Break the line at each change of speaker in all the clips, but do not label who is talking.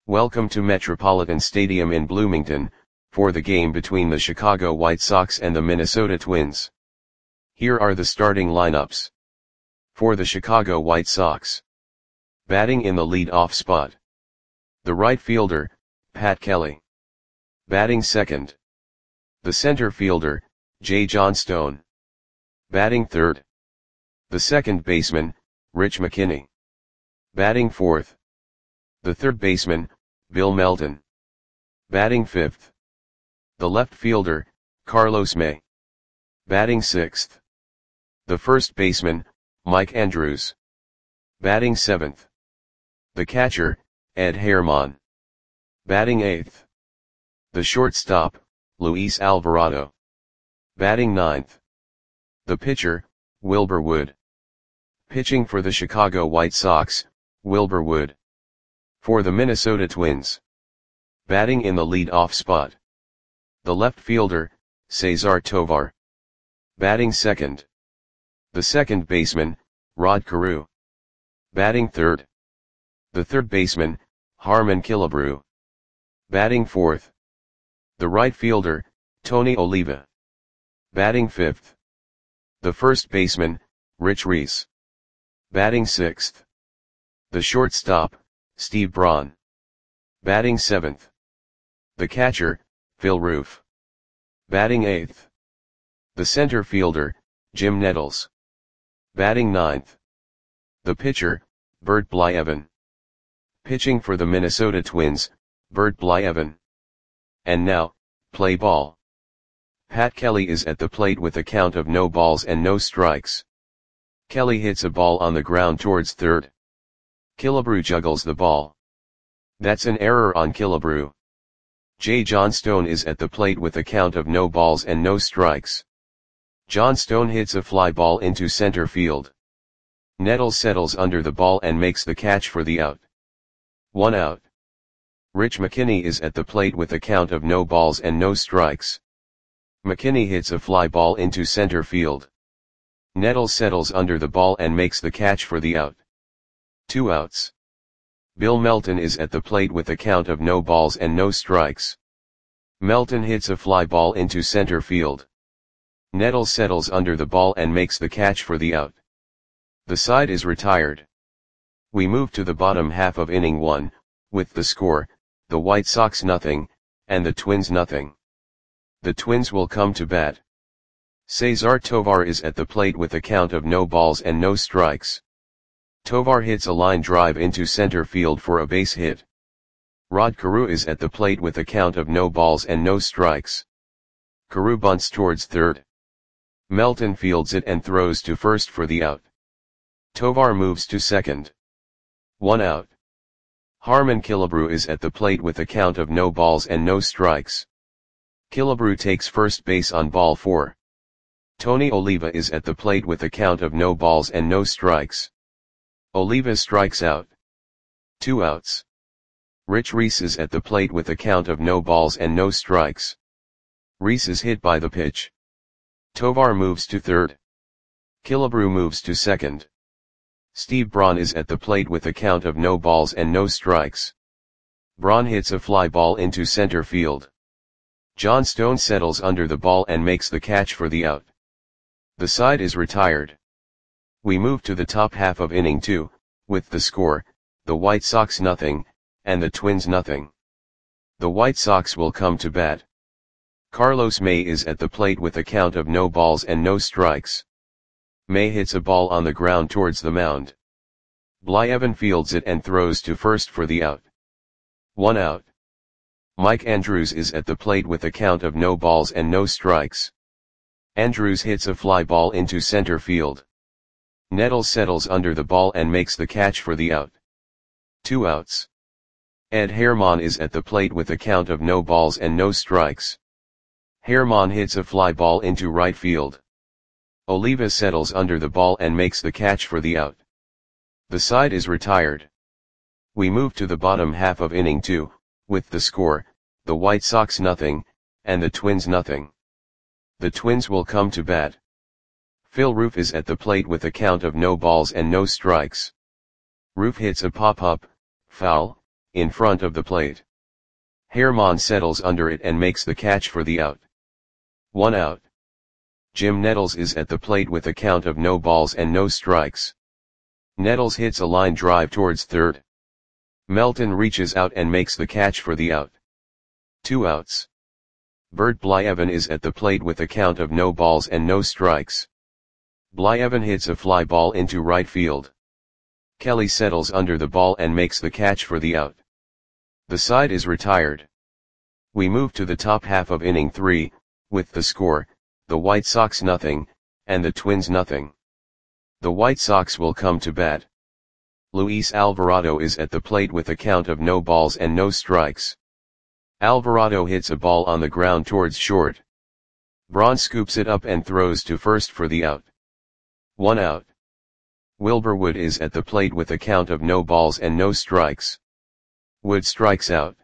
Welcome to Metropolitan Stadium in Bloomington, for the game between the Chicago White Sox and the Minnesota Twins. Here are the starting lineups. For the Chicago White Sox. Batting in the lead-off spot. The right fielder, Pat Kelly. Batting second. The center fielder, Jay Johnstone. Batting third. The second baseman, Rich McKinney. Batting fourth. The third baseman, Bill Melton. Batting fifth. The left fielder, Carlos May. Batting sixth. The first baseman, Mike Andrews. Batting seventh. The catcher, Ed Herman. Batting eighth. The shortstop, Luis Alvarado. Batting ninth. The pitcher, Wilbur Wood. Pitching for the Chicago White Sox, Wilbur Wood. For the Minnesota Twins. Batting in the lead-off spot. The left fielder, Cesar Tovar. Batting second. The second baseman, Rod Carew. Batting third. The third baseman, Harmon Killebrew. Batting fourth. The right fielder, Tony Oliva. Batting fifth. The first baseman, Rich Reese. Batting sixth. The shortstop, Steve Braun. Batting seventh. The catcher, Phil Roof. Batting eighth. The center fielder, Jim Nettles. Batting ninth. The pitcher, Bert Blyleven. Pitching for the Minnesota Twins, Bert Blyleven. And now, play ball. Pat Kelly is at the plate with a count of no balls and no strikes. Kelly hits a ball on the ground towards third. Killebrew juggles the ball. That's an error on Killebrew. Jay Johnstone is at the plate with a count of no balls and no strikes. Johnstone hits a fly ball into center field. Nettles settles under the ball and makes the catch for the out. 1 out. Rich McKinney is at the plate with a count of no balls and no strikes. McKinney hits a fly ball into center field. Nettles settles under the ball and makes the catch for the out. 2 outs. Bill Melton is at the plate with a count of no balls and no strikes. Melton hits a fly ball into center field. Nettles settles under the ball and makes the catch for the out. The side is retired. We move to the bottom half of inning 1, with the score, the White Sox nothing, and the Twins nothing. The Twins will come to bat. Cesar Tovar is at the plate with a count of no balls and no strikes. Tovar hits a line drive into center field for a base hit. Rod Carew is at the plate with a count of no balls and no strikes. Carew bunts towards third. Melton fields it and throws to first for the out. Tovar moves to second. 1 out. Harmon Killebrew is at the plate with a count of no balls and no strikes. Killebrew takes first base on ball 4. Tony Oliva is at the plate with a count of no balls and no strikes. Oliva strikes out. 2 outs. Rich Reese is at the plate with a count of no balls and no strikes. Reese is hit by the pitch. Tovar moves to third. Killebrew moves to second. Steve Braun is at the plate with a count of no balls and no strikes. Braun hits a fly ball into center field. Johnstone settles under the ball and makes the catch for the out. The side is retired. We move to the top half of inning 2, with the score, the White Sox nothing, and the Twins nothing. The White Sox will come to bat. Carlos May is at the plate with a count of no balls and no strikes. May hits a ball on the ground towards the mound. Blyleven fields it and throws to first for the out. 1 out. Mike Andrews is at the plate with a count of no balls and no strikes. Andrews hits a fly ball into center field. Nettles settles under the ball and makes the catch for the out. 2 outs. Ed Herman is at the plate with a count of no balls and no strikes. Herman hits a fly ball into right field. Oliva settles under the ball and makes the catch for the out. The side is retired. We move to the bottom half of inning 2, with the score, the White Sox nothing, and the Twins nothing. The Twins will come to bat. Phil Roof is at the plate with a count of no balls and no strikes. Roof hits a pop-up, foul, in front of the plate. Herman settles under it and makes the catch for the out. 1 out. Jim Nettles is at the plate with a count of no balls and no strikes. Nettles hits a line drive towards third. Melton reaches out and makes the catch for the out. 2 outs. Bert Blyevin is at the plate with a count of no balls and no strikes. Blyevin hits a fly ball into right field. Kelly settles under the ball and makes the catch for the out. The side is retired. We move to the top half of inning 3, with the score, the White Sox nothing, and the Twins nothing. The White Sox will come to bat. Luis Alvarado is at the plate with a count of no balls and no strikes. Alvarado hits a ball on the ground towards short. Braun scoops it up and throws to first for the out. 1 out. Wilbur Wood is at the plate with a count of no balls and no strikes. Wood strikes out.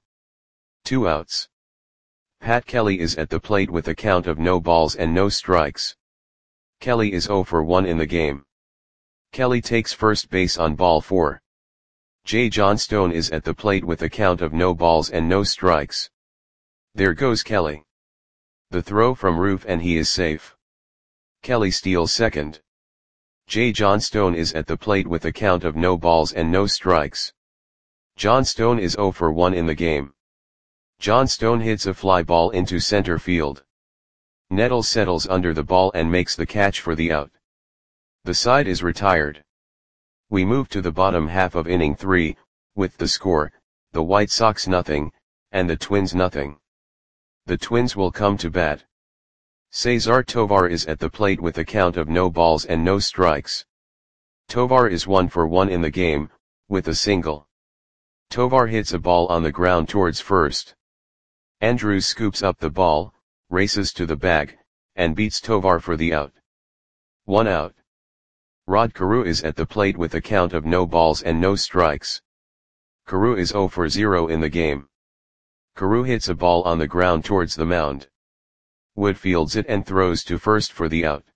2 outs. Pat Kelly is at the plate with a count of no balls and no strikes. Kelly is 0 for 1 in the game. Kelly takes first base on ball 4. Jay Johnstone is at the plate with a count of no balls and no strikes. There goes Kelly. The throw from Roof and he is safe. Kelly steals second. Jay Johnstone is at the plate with a count of no balls and no strikes. Johnstone is 0 for 1 in the game. Johnstone hits a fly ball into center field. Nettles settles under the ball and makes the catch for the out. The side is retired. We move to the bottom half of inning 3, with the score, the White Sox nothing, and the Twins nothing. The Twins will come to bat. Cesar Tovar is at the plate with a count of no balls and no strikes. Tovar is 1 for 1 in the game, with a single. Tovar hits a ball on the ground towards first. Andrews scoops up the ball, races to the bag, and beats Tovar for the out. 1 out. Rod Carew is at the plate with a count of no balls and no strikes. Carew is 0 for 0 in the game. Carew hits a ball on the ground towards the mound. Wood fields it and throws to first for the out.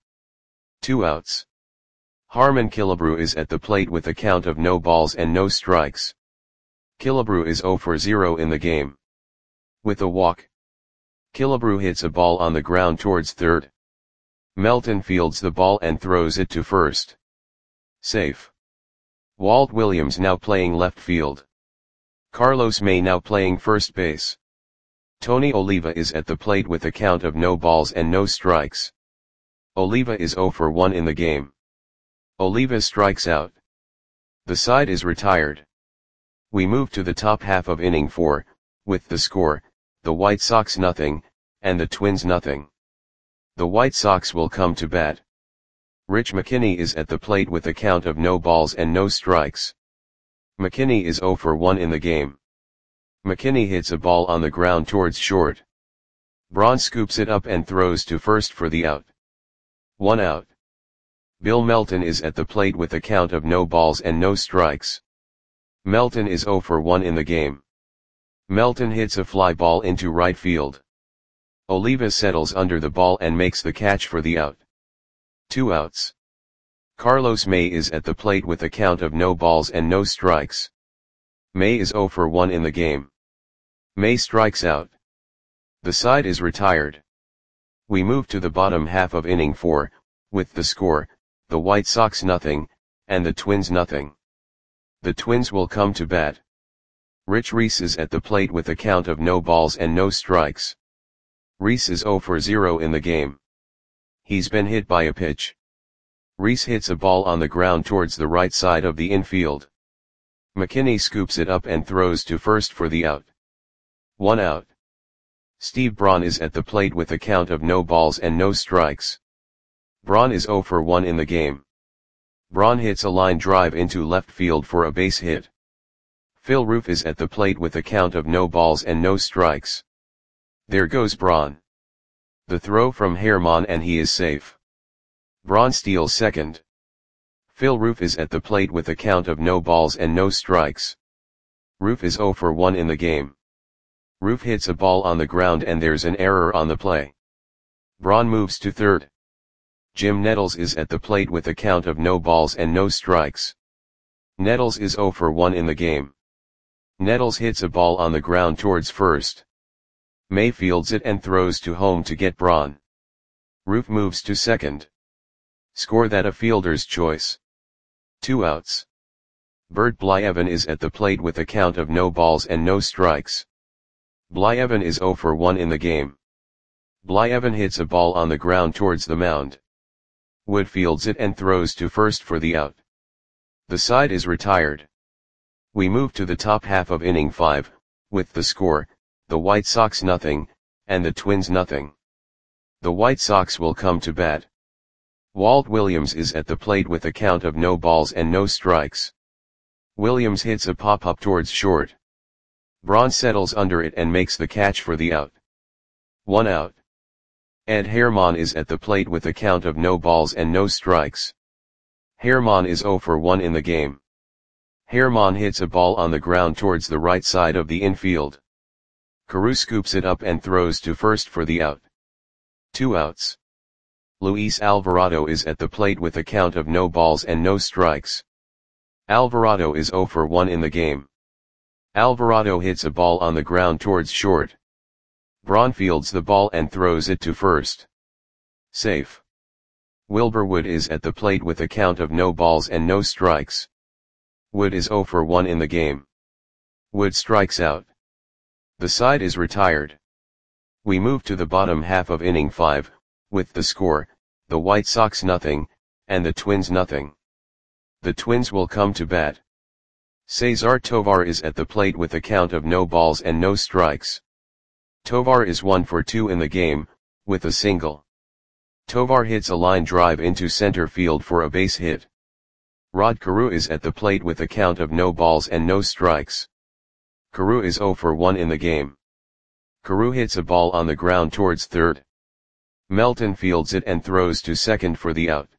2 outs. Harmon Killebrew is at the plate with a count of no balls and no strikes. Killebrew is 0 for 0 in the game. With a walk. Killebrew hits a ball on the ground towards third. Melton fields the ball and throws it to first. Safe. Walt Williams now playing left field. Carlos May now playing first base. Tony Oliva is at the plate with a count of no balls and no strikes. Oliva is 0 for 1 in the game. Oliva strikes out. The side is retired. We move to the top half of inning 4, with the score, the White Sox nothing, and the Twins nothing. The White Sox will come to bat. Rich McKinney is at the plate with a count of no balls and no strikes. McKinney is 0 for 1 in the game. McKinney hits a ball on the ground towards short. Braun scoops it up and throws to first for the out. 1 out. Bill Melton is at the plate with a count of no balls and no strikes. Melton is 0 for 1 in the game. Melton hits a fly ball into right field. Oliva settles under the ball and makes the catch for the out. 2 outs. Carlos May is at the plate with a count of no balls and no strikes. May is 0 for 1 in the game. May strikes out. The side is retired. We move to the bottom half of inning 4, with the score, the White Sox nothing, and the Twins nothing. The Twins will come to bat. Rich Reese is at the plate with a count of no balls and no strikes. Reese is 0 for 0 in the game. He's been hit by a pitch. Reese hits a ball on the ground towards the right side of the infield. McKinney scoops it up and throws to first for the out. 1 out. Steve Braun is at the plate with a count of no balls and no strikes. Braun is 0 for 1 in the game. Braun hits a line drive into left field for a base hit. Phil Roof is at the plate with a count of no balls and no strikes. There goes Braun. The throw from Herman and he is safe. Braun steals second. Phil Roof is at the plate with a count of no balls and no strikes. Roof is 0 for 1 in the game. Roof hits a ball on the ground and there's an error on the play. Braun moves to third. Jim Nettles is at the plate with a count of no balls and no strikes. Nettles is 0 for 1 in the game. Nettles hits a ball on the ground towards first. May fields it and throws to home to get Braun. Roof moves to second. Score that a fielder's choice. 2 outs. Bert Blyevin is at the plate with a count of no balls and no strikes. Blyevin is 0 for 1 in the game. Blyevin hits a ball on the ground towards the mound. Wood fields it and throws to first for the out. The side is retired. We move to the top half of inning 5, with the score, the White Sox nothing, and the Twins nothing. The White Sox will come to bat. Walt Williams is at the plate with a count of no balls and no strikes. Williams hits a pop-up towards short. Braun settles under it and makes the catch for the out. 1 out. Ed Herman is at the plate with a count of no balls and no strikes. Herman is 0 for 1 in the game. Herman hits a ball on the ground towards the right side of the infield. Carew scoops it up and throws to first for the out. 2 outs. Luis Alvarado is at the plate with a count of no balls and no strikes. Alvarado is 0 for 1 in the game. Alvarado hits a ball on the ground towards short. Braun fields the ball and throws it to first. Safe. Wilbur Wood is at the plate with a count of no balls and no strikes. Wood is 0 for 1 in the game. Wood strikes out. The side is retired. We move to the bottom half of inning 5, with the score, the White Sox nothing, and the Twins nothing. The Twins will come to bat. Cesar Tovar is at the plate with a count of no balls and no strikes. Tovar is 1 for 2 in the game, with a single. Tovar hits a line drive into center field for a base hit. Rod Carew is at the plate with a count of no balls and no strikes. Carew is 0 for 1 in the game. Carew hits a ball on the ground towards third. Melton fields it and throws to second for the out.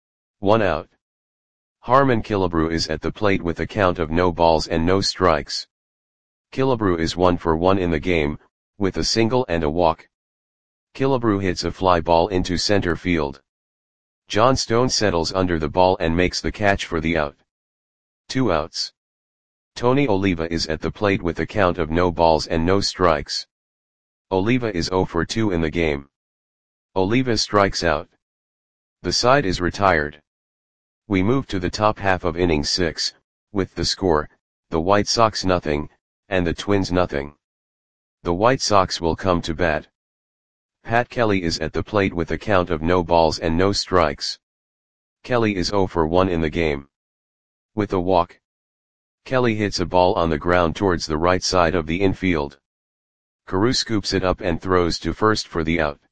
1 out. Harmon Killebrew is at the plate with a count of no balls and no strikes. Killebrew is 1 for 1 in the game, with a single and a walk. Killebrew hits a fly ball into center field. John Stone settles under the ball and makes the catch for the out. 2 outs. Tony Oliva is at the plate with a count of no balls and no strikes. Oliva is 0 for 2 in the game. Oliva strikes out. The side is retired. We move to the top half of inning 6, with the score, the White Sox nothing, and the Twins nothing. The White Sox will come to bat. Pat Kelly is at the plate with a count of no balls and no strikes. Kelly is 0 for 1 in the game. With a walk. Kelly hits a ball on the ground towards the right side of the infield. Carew scoops it up and throws to first for the out.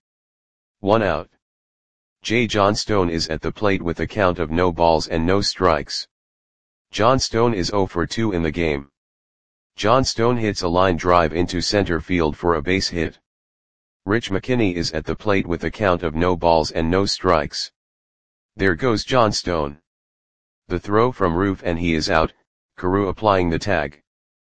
1 out. J. John Stone is at the plate with a count of no balls and no strikes. John Stone is 0 for 2 in the game. John Stone hits a line drive into center field for a base hit. Rich McKinney is at the plate with a count of no balls and no strikes. There goes John Stone. The throw from Roof and he is out, Carew applying the tag.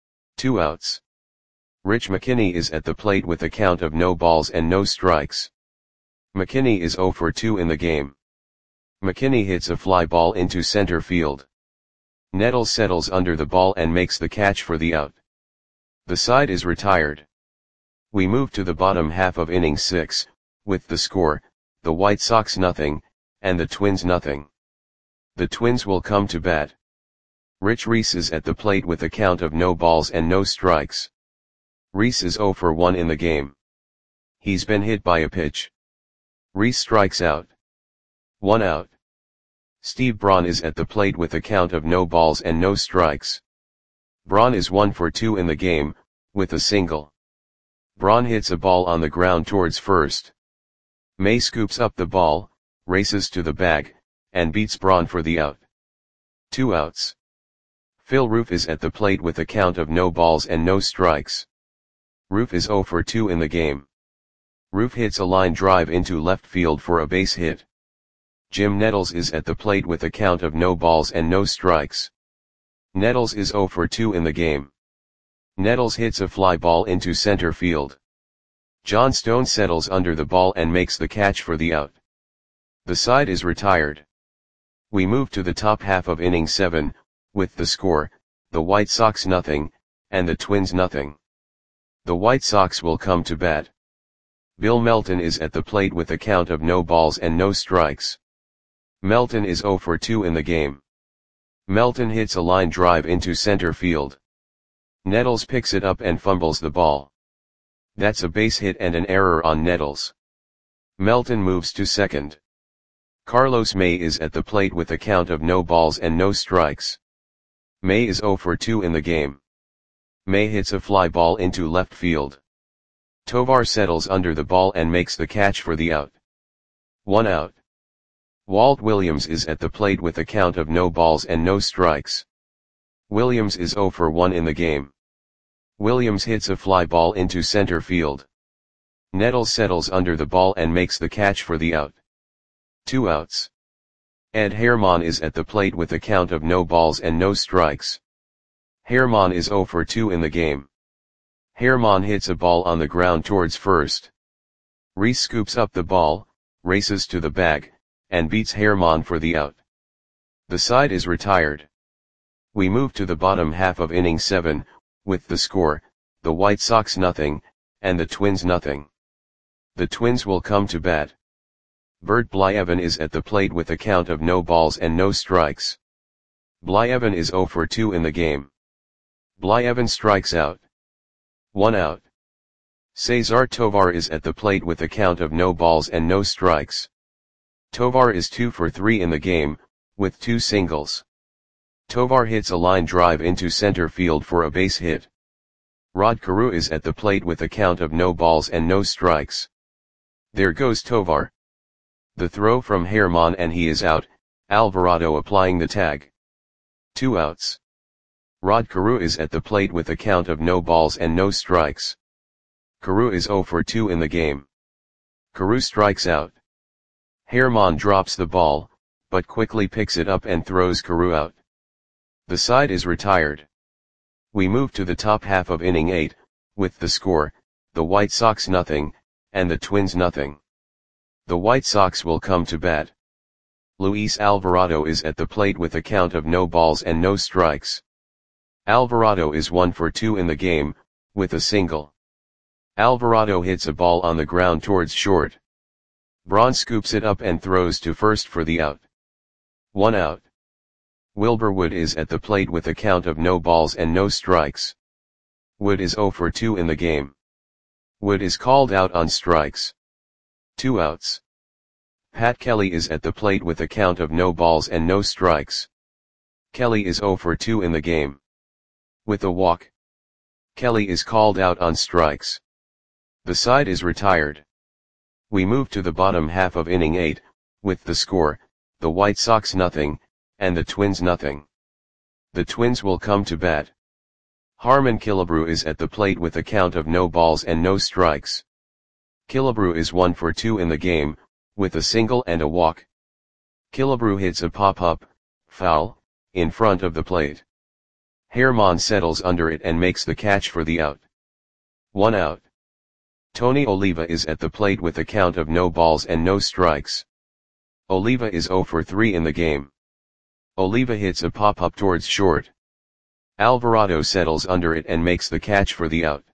2 outs. Rich McKinney is at the plate with a count of no balls and no strikes. McKinney is 0 for 2 in the game. McKinney hits a fly ball into center field. Nettles settles under the ball and makes the catch for the out. The side is retired. We move to the bottom half of inning 6, with the score, the White Sox nothing, and the Twins nothing. The Twins will come to bat. Rich Reese is at the plate with a count of no balls and no strikes. Reese is 0 for 1 in the game. He's been hit by a pitch. Reese strikes out. 1 out. Steve Braun is at the plate with a count of no balls and no strikes. Braun is 1 for 2 in the game, with a single. Braun hits a ball on the ground towards first. May scoops up the ball, races to the bag, and beats Braun for the out. 2 outs. Phil Roof is at the plate with a count of no balls and no strikes. Roof is 0 for 2 in the game. Roof hits a line drive into left field for a base hit. Jim Nettles is at the plate with a count of no balls and no strikes. Nettles is 0 for 2 in the game. Nettles hits a fly ball into center field. John Stone settles under the ball and makes the catch for the out. The side is retired. We move to the top half of inning 7, with the score, the White Sox nothing, and the Twins nothing. The White Sox will come to bat. Bill Melton is at the plate with a count of no balls and no strikes. Melton is 0 for 2 in the game. Melton hits a line drive into center field. Nettles picks it up and fumbles the ball. That's a base hit and an error on Nettles. Melton moves to second. Carlos May is at the plate with a count of no balls and no strikes. May is 0 for 2 in the game. May hits a fly ball into left field. Tovar settles under the ball and makes the catch for the out. 1 out. Walt Williams is at the plate with a count of no balls and no strikes. Williams is 0 for 1 in the game. Williams hits a fly ball into center field. Nettles settles under the ball and makes the catch for the out. 2 outs. Ed Herman is at the plate with a count of no balls and no strikes. Herman is 0 for 2 in the game. Herman hits a ball on the ground towards first. Reese scoops up the ball, races to the bag, and beats Herman for the out. The side is retired. We move to the bottom half of inning 7, with the score, the White Sox nothing, and the Twins nothing. The Twins will come to bat. Bert Blyevin is at the plate with a count of no balls and no strikes. Blyevin is 0 for 2 in the game. Blyevin strikes out. 1 out. Cesar Tovar is at the plate with a count of no balls and no strikes. Tovar is 2 for 3 in the game, with 2 singles. Tovar hits a line drive into center field for a base hit. Rod Carew is at the plate with a count of no balls and no strikes. There goes Tovar. The throw from Herman and he is out, Alvarado applying the tag. 2 outs. Rod Carew is at the plate with a count of no balls and no strikes. Carew is 0 for 2 in the game. Carew strikes out. Herman drops the ball, but quickly picks it up and throws Carew out. The side is retired. We move to the top half of inning 8, with the score, the White Sox nothing, and the Twins nothing. The White Sox will come to bat. Luis Alvarado is at the plate with a count of no balls and no strikes. Alvarado is 1 for 2 in the game, with a single. Alvarado hits a ball on the ground towards short. Braun scoops it up and throws to first for the out. 1 out. Wilbur Wood is at the plate with a count of no balls and no strikes. Wood is 0 for 2 in the game. Wood is called out on strikes. 2 outs. Pat Kelly is at the plate with a count of no balls and no strikes. Kelly is 0 for 2 in the game. With a walk. Kelly is called out on strikes. The side is retired. We move to the bottom half of inning 8, with the score, the White Sox nothing, and the Twins nothing. The Twins will come to bat. Harmon Killebrew is at the plate with a count of no balls and no strikes. Killebrew is 1 for 2 in the game, with a single and a walk. Killebrew hits a pop-up, foul, in front of the plate. Herman settles under it and makes the catch for the out. 1 out. Tony Oliva is at the plate with a count of no balls and no strikes. Oliva is 0 for 3 in the game. Oliva hits a pop-up towards short. Alvarado settles under it and makes the catch for the out.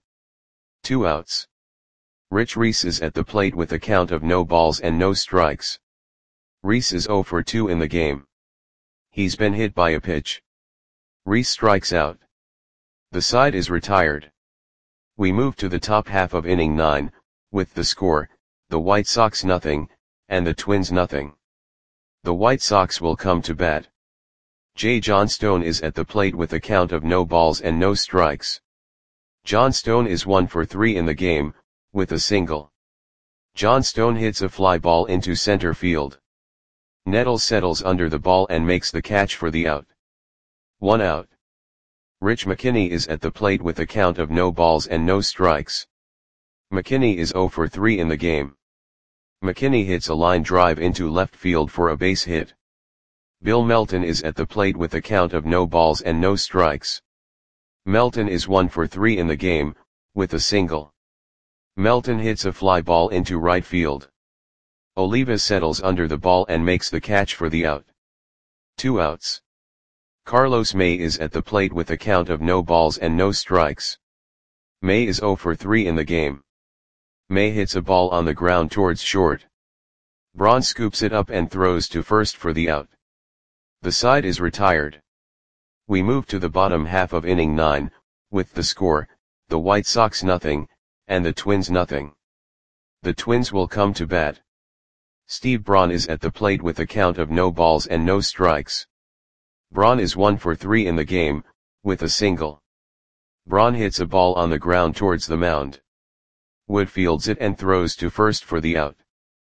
2 outs. Rich Reese is at the plate with a count of no balls and no strikes. Reese is 0 for 2 in the game. He's been hit by a pitch. Reese strikes out. The side is retired. We move to the top half of inning 9, with the score, the White Sox nothing, and the Twins nothing. The White Sox will come to bat. Jay Johnstone is at the plate with a count of no balls and no strikes. Johnstone is 1 for 3 in the game, with a single. Johnstone hits a fly ball into center field. Nettles settles under the ball and makes the catch for the out. 1 out. Rich McKinney is at the plate with a count of no balls and no strikes. McKinney is 0 for 3 in the game. McKinney hits a line drive into left field for a base hit. Bill Melton is at the plate with a count of no balls and no strikes. Melton is 1 for 3 in the game, with a single. Melton hits a fly ball into right field. Oliva settles under the ball and makes the catch for the out. 2 outs. Carlos May is at the plate with a count of no balls and no strikes. May is 0 for 3 in the game. May hits a ball on the ground towards short. Braun scoops it up and throws to first for the out. The side is retired. We move to the bottom half of inning 9, with the score, the White Sox nothing, and the Twins nothing. The Twins will come to bat. Steve Braun is at the plate with a count of no balls and no strikes. Braun is 1 for 3 in the game, with a single. Braun hits a ball on the ground towards the mound. Wood fields it and throws to first for the out.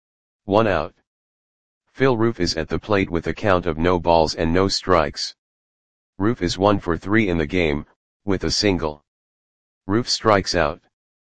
1 out. Phil Roof is at the plate with a count of no balls and no strikes. Roof is 1 for 3 in the game, with a single. Roof strikes out.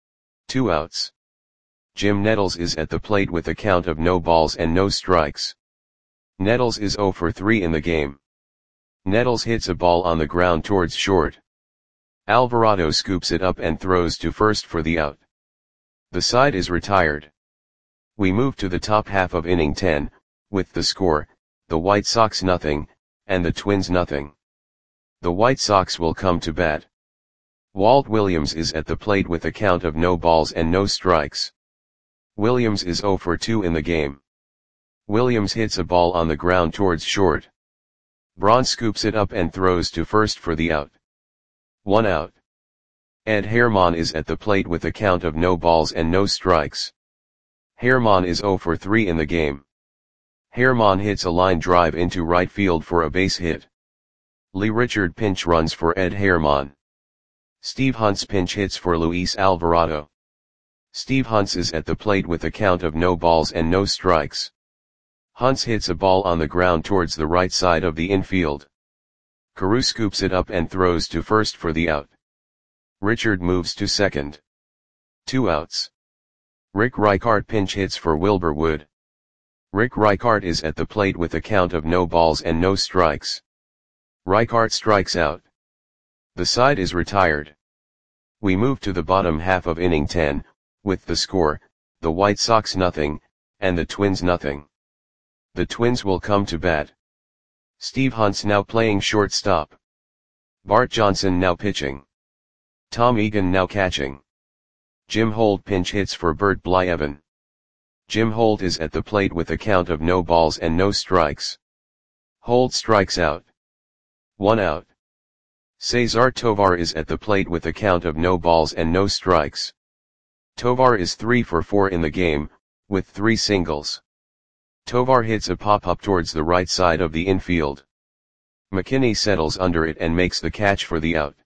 2 outs. Jim Nettles is at the plate with a count of no balls and no strikes. Nettles is 0 for 3 in the game. Nettles hits a ball on the ground towards short. Alvarado scoops it up and throws to first for the out. The side is retired. We move to the top half of inning 10, with the score, the White Sox nothing, and the Twins nothing. The White Sox will come to bat. Walt Williams is at the plate with a count of no balls and no strikes. Williams is 0 for 2 in the game. Williams hits a ball on the ground towards short. Braun scoops it up and throws to first for the out. 1 out. Ed Herman is at the plate with a count of no balls and no strikes. Herman is 0 for 3 in the game. Herman hits a line drive into right field for a base hit. Lee Richard pinch runs for Ed Herman. Steve Hunts pinch hits for Luis Alvarado. Steve Hunts is at the plate with a count of no balls and no strikes. Hunts hits a ball on the ground towards the right side of the infield. Carew scoops it up and throws to first for the out. Richard moves to second. 2 outs. Rick Reichart pinch hits for Wilbur Wood. Rick Reichart is at the plate with a count of no balls and no strikes. Reichart strikes out. The side is retired. We move to the bottom half of inning 10, with the score, the White Sox nothing, and the Twins nothing. The Twins will come to bat. Steve Hunts now playing shortstop. Bart Johnson now pitching. Tom Egan now catching. Jim Holt pinch hits for Bert Blyevin. Jim Holt is at the plate with a count of no balls and no strikes. Holt strikes out. 1 out. Cesar Tovar is at the plate with a count of no balls and no strikes. Tovar is 3 for 4 in the game, with 3 singles. Tovar hits a pop-up towards the right side of the infield. McKinney settles under it and makes the catch for the out.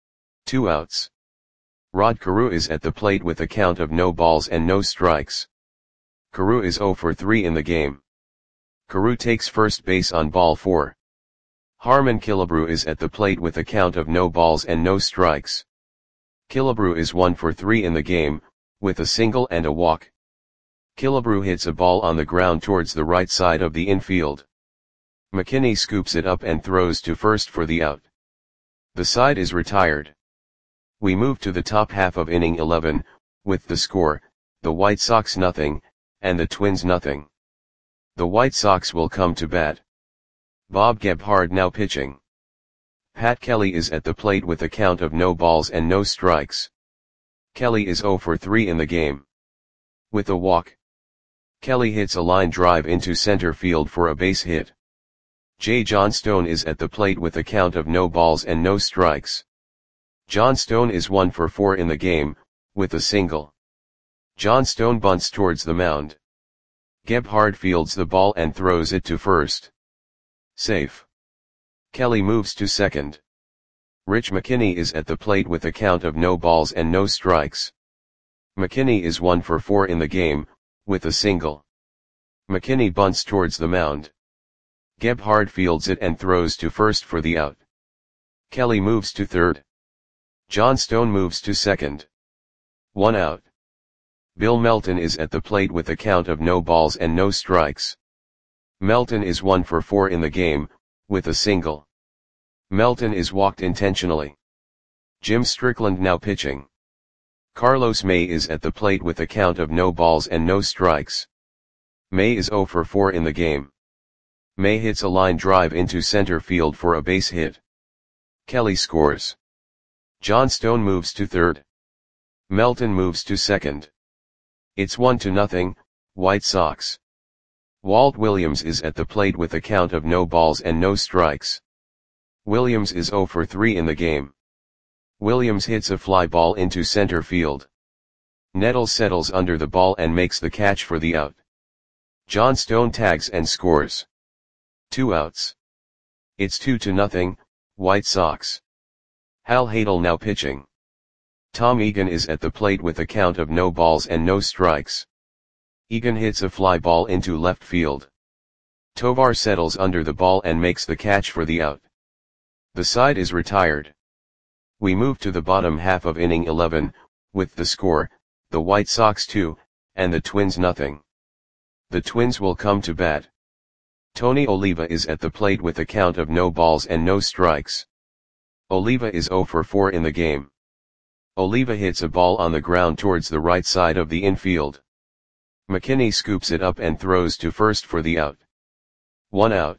2 outs. Rod Carew is at the plate with a count of no balls and no strikes. Carew is 0 for 3 in the game. Carew takes first base on ball 4. Harmon Killebrew is at the plate with a count of no balls and no strikes. Killebrew is 1 for 3 in the game, with a single and a walk. Killebrew hits a ball on the ground towards the right side of the infield. McKinney scoops it up and throws to first for the out. The side is retired. We move to the top half of inning 11, with the score, the White Sox nothing, and the Twins nothing. The White Sox will come to bat. Bob Gebhard now pitching. Pat Kelly is at the plate with a count of no balls and no strikes. Kelly is 0 for 3 in the game. With a walk. Kelly hits a line drive into center field for a base hit. J. John Stone is at the plate with a count of no balls and no strikes. John Stone is 1 for 4 in the game, with a single. John Stone bunts towards the mound. Gebhard fields the ball and throws it to first. Safe. Kelly moves to second. Rich McKinney is at the plate with a count of no balls and no strikes. McKinney is 1 for 4 in the game, with a single. McKinney bunts towards the mound. Gebhard fields it and throws to first for the out. Kelly moves to third. John Stone moves to second. 1 out. Bill Melton is at the plate with a count of no balls and no strikes. Melton is 1 for 4 in the game, with a single. Melton is walked intentionally. Jim Strickland now pitching. Carlos May is at the plate with a count of no balls and no strikes. May is 0 for 4 in the game. May hits a line drive into center field for a base hit. Kelly scores. John Stone moves to third. Melton moves to second. It's 1-0, White Sox. Walt Williams is at the plate with a count of no balls and no strikes. Williams is 0 for 3 in the game. Williams hits a fly ball into center field. Nettles settles under the ball and makes the catch for the out. John Stone tags and scores. 2 outs. It's 2-0, White Sox. Hal Hadel now pitching. Tom Egan is at the plate with a count of no balls and no strikes. Egan hits a fly ball into left field. Tovar settles under the ball and makes the catch for the out. The side is retired. We move to the bottom half of inning 11, with the score, the White Sox 2, and the Twins nothing. The Twins will come to bat. Tony Oliva is at the plate with a count of no balls and no strikes. Oliva is 0 for 4 in the game. Oliva hits a ball on the ground towards the right side of the infield. McKinney scoops it up and throws to first for the out. 1 out.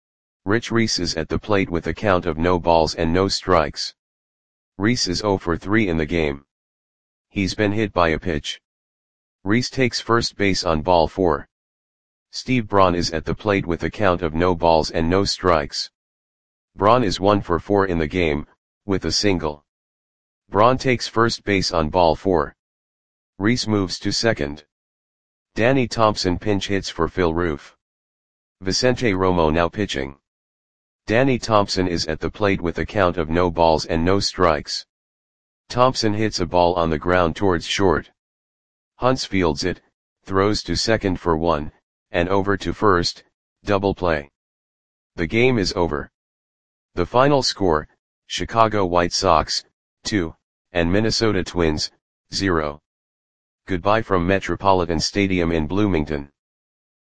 Rich Reese is at the plate with a count of no balls and no strikes. Reese is 0 for 3 in the game. He's been hit by a pitch. Reese takes first base on ball 4. Steve Braun is at the plate with a count of no balls and no strikes. Braun is 1 for 4 in the game, with a single. Braun takes first base on ball 4. Reese moves to second. Danny Thompson pinch hits for Phil Roof. Vicente Romo now pitching. Danny Thompson is at the plate with a count of no balls and no strikes. Thompson hits a ball on the ground towards short. Hunts fields it, throws to second for 1, and over to first, double play. The game is over. The final score, Chicago White Sox, 2, and Minnesota Twins, 0. Goodbye from Metropolitan Stadium in Bloomington.